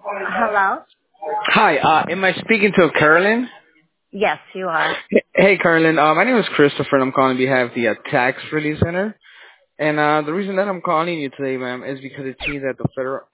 Hello? Hi, am I speaking to Carolyn? Yes, you are. Hey, Carolyn. My name is Christopher, and I'm calling on behalf of the Tax Relief Center. And the reason that I'm calling you today, ma'am, is because it seems that the federal